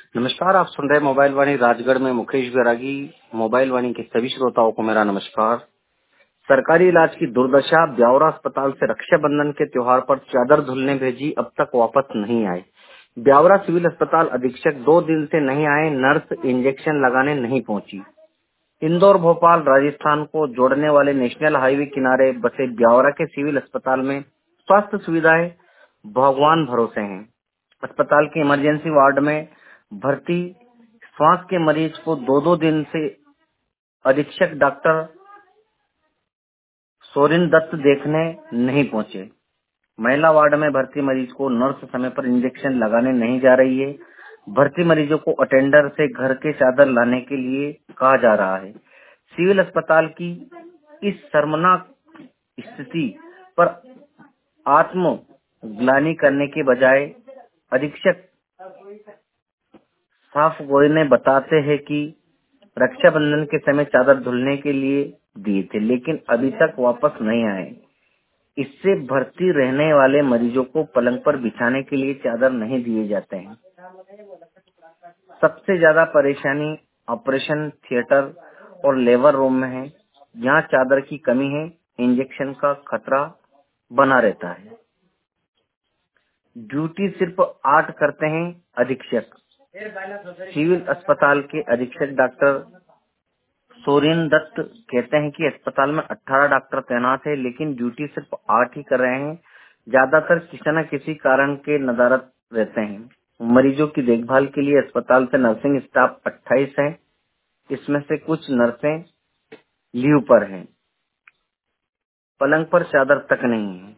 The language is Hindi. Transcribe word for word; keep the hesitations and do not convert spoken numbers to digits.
नमस्कार, आप सुन रहे मोबाइल वाणी राजगढ़ में मुकेश बैरागी। मोबाइल वाणी के सभी श्रोताओं को मेरा नमस्कार। सरकारी इलाज की दुर्दशा, ब्यावरा अस्पताल से रक्षाबंधन के त्योहार पर चादर धुलने भेजी, अब तक वापस नहीं आए। ब्यावरा सिविल अस्पताल अधीक्षक दो दिन से नहीं आए, नर्स इंजेक्शन लगाने नहीं पहुंची। इंदौर भोपाल राजस्थान को जोड़ने वाले नेशनल हाईवे किनारे बसे ब्यावरा के सिविल अस्पताल में स्वास्थ्य सुविधाएं भगवान भरोसे हैं। अस्पताल के इमरजेंसी वार्ड में भर्ती श्वास के मरीज को दो दो दिन से अधीक्षक डॉक्टर सोरिन दत्त देखने नहीं पहुंचे। महिला वार्ड में भर्ती मरीज को नर्स समय पर इंजेक्शन लगाने नहीं जा रही है। भर्ती मरीजों को अटेंडर से घर के चादर लाने के लिए कहा जा रहा है। सिविल अस्पताल की इस शर्मनाक स्थिति पर आत्मग्लानि करने के बजाय अधीक्षक साफ गोई ने बताते हैं कि रक्षाबंधन के समय चादर धुलने के लिए दिए थे, लेकिन अभी तक वापस नहीं आए। इससे भर्ती रहने वाले मरीजों को पलंग पर बिछाने के लिए चादर नहीं दिए जाते हैं। सबसे ज्यादा परेशानी ऑपरेशन थिएटर और लेबर रूम में है। यहाँ चादर की कमी है, इंजेक्शन का खतरा बना रहता है। ड्यूटी सिर्फ आठ करते हैं अधीक्षक। सिविल अस्पताल के अधीक्षक डॉक्टर सोरेन दत्त कहते हैं कि अस्पताल में अठारह डॉक्टर तैनात है, लेकिन ड्यूटी सिर्फ आठ ही कर रहे हैं। ज्यादातर किसी न किसी कारण के नदारत रहते हैं। मरीजों की देखभाल के लिए अस्पताल से नर्सिंग स्टाफ अट्ठाईस है। इसमें से कुछ नर्सें लीव पर हैं। पलंग पर चादर तक नहीं है।